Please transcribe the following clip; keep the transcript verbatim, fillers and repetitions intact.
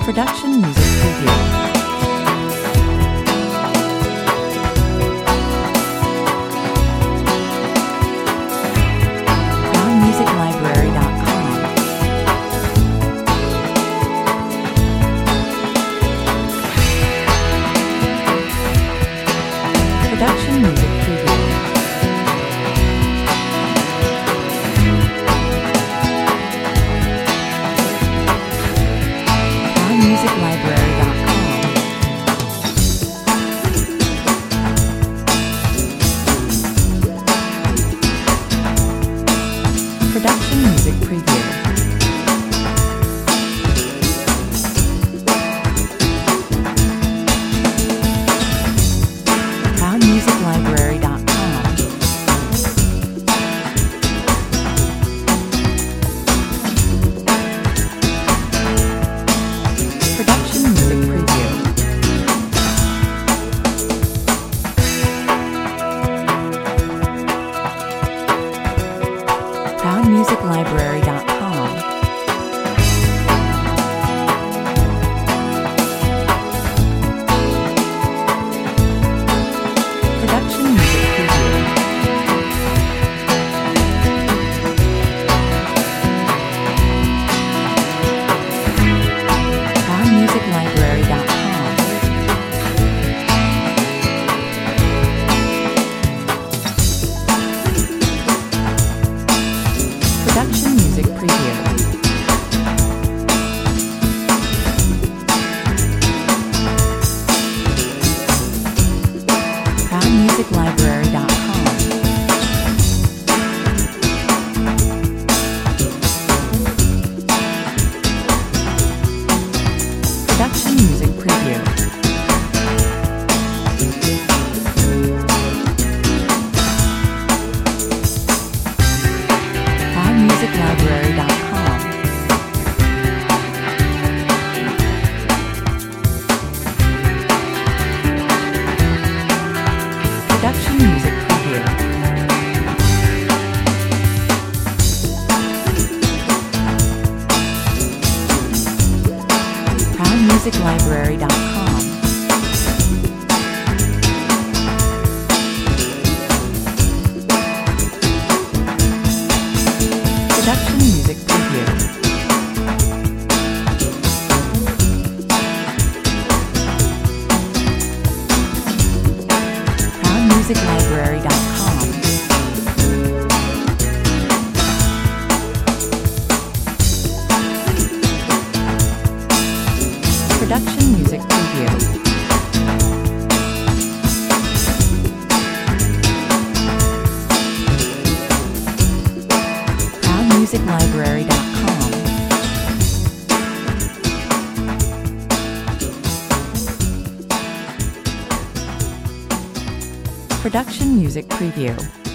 Production music preview. crown music library dot com. Production music preview. crown music library dot com. Production music preview. crown music library dot com. Production music preview. crown music library dot com. Production music preview. crown music library dot com. Production music preview. crown music library dot com. Production music preview. crown music library dot com. Production music preview. crown music library dot com. Production music preview. crown music library dot com. Production music preview. crown music library dot com. Production music preview.